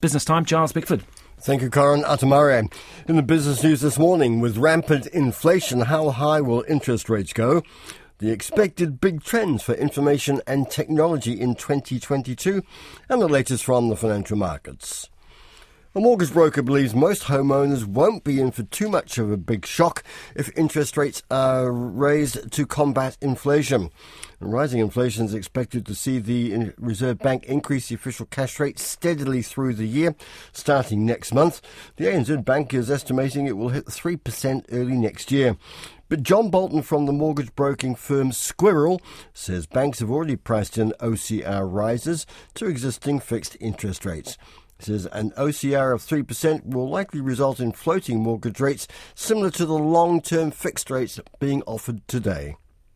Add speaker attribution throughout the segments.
Speaker 1: Business Time, Giles Bickford.
Speaker 2: Thank you, Corin Atamare. In the business news this morning, with rampant inflation, how high will interest rates go? The expected big trends for information and technology in 2022, and the latest from the financial markets. A mortgage broker believes most homeowners won't be in for too much of a big shock if interest rates are raised to combat inflation. Rising inflation is expected to see the Reserve Bank increase the official cash rate steadily through the year, starting next month. The ANZ Bank is estimating it will hit 3% early next year. But John Bolton from the mortgage broking firm Squirrel says banks have already priced in OCR rises to existing fixed interest rates. He says an OCR of 3% will likely result in floating mortgage rates similar to the long-term fixed rates being offered today.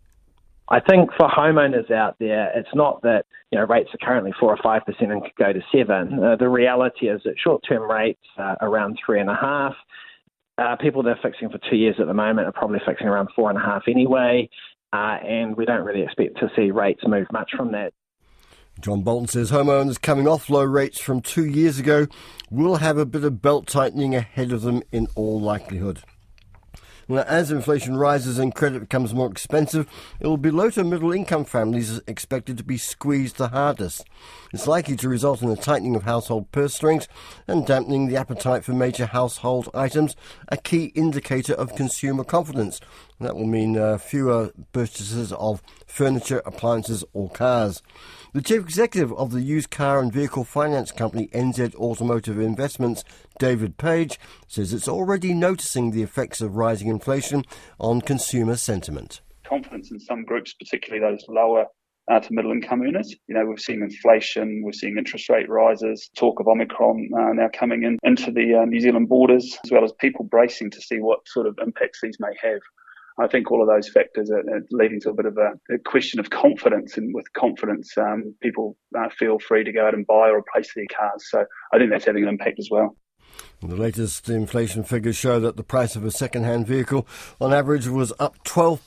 Speaker 3: I think for homeowners out there, it's not that rates are currently 4 or 5% and could go to 7%. The reality is that short-term rates are around 3.5%. People that are fixing for 2 years at the moment are probably fixing around 4.5% anyway, and we don't really expect to see rates move much from that.
Speaker 2: John Bolton says homeowners coming off low rates from 2 years ago will have a bit of belt tightening ahead of them in all likelihood. Now, as inflation rises and credit becomes more expensive, it will be low to middle income families expected to be squeezed the hardest. It's likely to result in a tightening of household purse strings and dampening the appetite for major household items, a key indicator of consumer confidence. And that will mean fewer purchases of furniture, appliances or cars. The chief executive of the used car and vehicle finance company NZ Automotive Investments, David Page, says it's already noticing the effects of rising inflation on consumer sentiment.
Speaker 4: Confidence in some groups, particularly those lower to middle income earners. We've seen inflation, we're seeing interest rate rises, talk of Omicron now coming into the New Zealand borders, as well as people bracing to see what sort of impacts these may have. I think all of those factors are leading to a bit of a question of confidence, and with confidence, people feel free to go out and buy or replace their cars. So I think that's having an impact as well.
Speaker 2: The latest inflation figures show that the price of a second-hand vehicle on average was up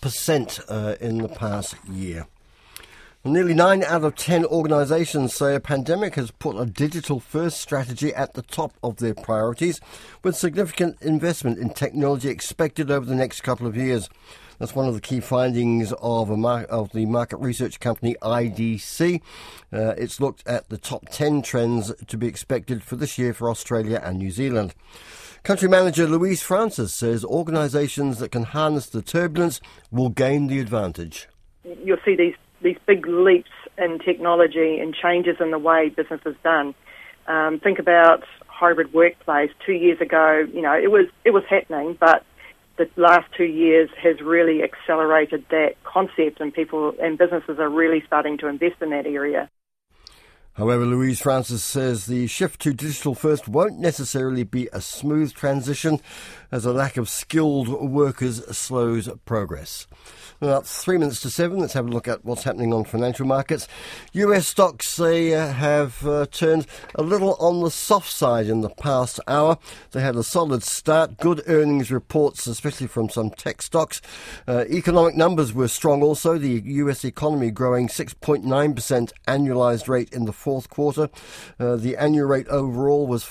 Speaker 2: 12% in the past year. Nearly 9 out of 10 organisations say a pandemic has put a digital-first strategy at the top of their priorities, with significant investment in technology expected over the next couple of years. That's one of the key findings of the market research company IDC. It's looked at the top 10 trends to be expected for this year for Australia and New Zealand. Country manager Louise Francis says organisations that can harness the turbulence will gain the advantage.
Speaker 5: You'll see these big leaps in technology and changes in the way business is done. Think about hybrid workplace. 2 years ago, it was happening, but the last 2 years has really accelerated that concept, and people and businesses are really starting to invest in that area.
Speaker 2: However, Louise Francis says the shift to digital first won't necessarily be a smooth transition, as a lack of skilled workers slows progress. Now, 3 minutes to 7, let's have a look at what's happening on financial markets. US stocks, they have turned a little on the soft side in the past hour. They had a solid start, good earnings reports, especially from some tech stocks. Economic numbers were strong also. The US economy growing 6.9% annualised rate in the fourth quarter. The annual rate overall was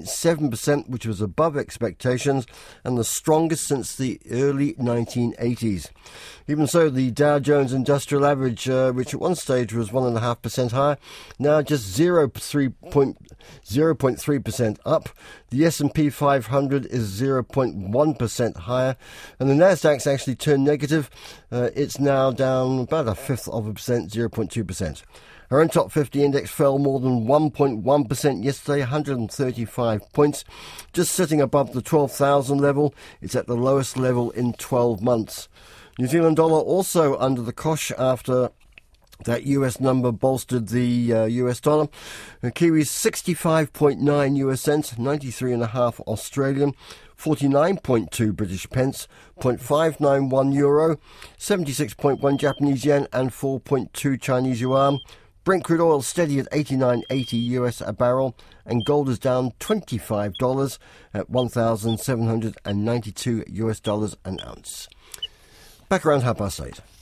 Speaker 2: 5.7%, which was above expectations and the strongest since the early 1980s. Even so, the Dow Jones Industrial Average, which at one stage was 1.5% higher, now just 0.3% up. The S&P 500 is 0.1% higher, and the Nasdaq's actually turned negative. It's now down about 0.1%, 0.2%. Our own top 50 index fell more than 1.1% yesterday, 135 points, just sitting above the 12,000 level. It's at the lowest level in 12 months. New Zealand dollar also under the cosh after that US number bolstered the US dollar. Kiwis 65.9 US cents, 93.5 Australian, 49.2 British pence, 0.591 euro, 76.1 Japanese yen and 4.2 Chinese yuan. Brent crude oil steady at $89.80 US a barrel, and gold is down $25 at $1,792 US dollars an ounce. Back around 8:30.